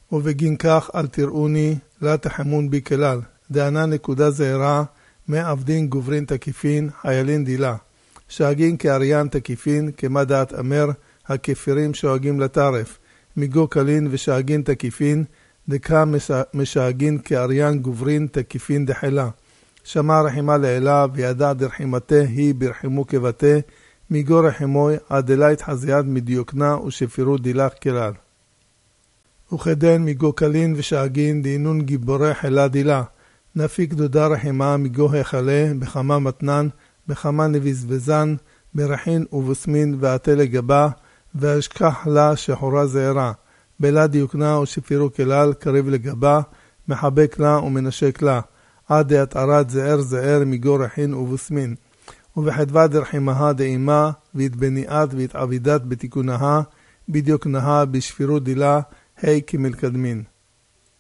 ובגין כך אל תראוני, לא תחמון בי כלל. דענה נקודה זהירה, מעבדין גוברין תקיפין, חיילין דילה. שאגין כאריין תקיפין, כמה דעת אמר, הכפירים שואגים לטרף. מיגו קלין ושאגין תקיפין, דקה משאגין כאריין גוברין תקיפין דחלה. שמע רחימה לאלה, וידע דרחימתה היא ברחימו כבתה, מיגו רחימוי, עד אלית חזיית מדיוקנה ושפירו דילך כלל. וכדן מיגו קלין ושאגין דינון גיבורי חלה דילה. נפיק דודה רחימה מיגו החלה, בחמה מתנן, בחמה נביזבזן, ברחין ובוסמין ועתה לגבה, והשכח לה שחורה זהירה. בלה דיוקנה ושפירו כלל, קריב לגבה, מחבק לה ומנשק לה. עד דהתערת זהר זהר מיגו רחין ובוסמין. ובחדווה דרחימها דאימה, והתבניעת והתעבידת בתיקונها, בדיוקנها בשפירו דילה, היי כמלקדמין.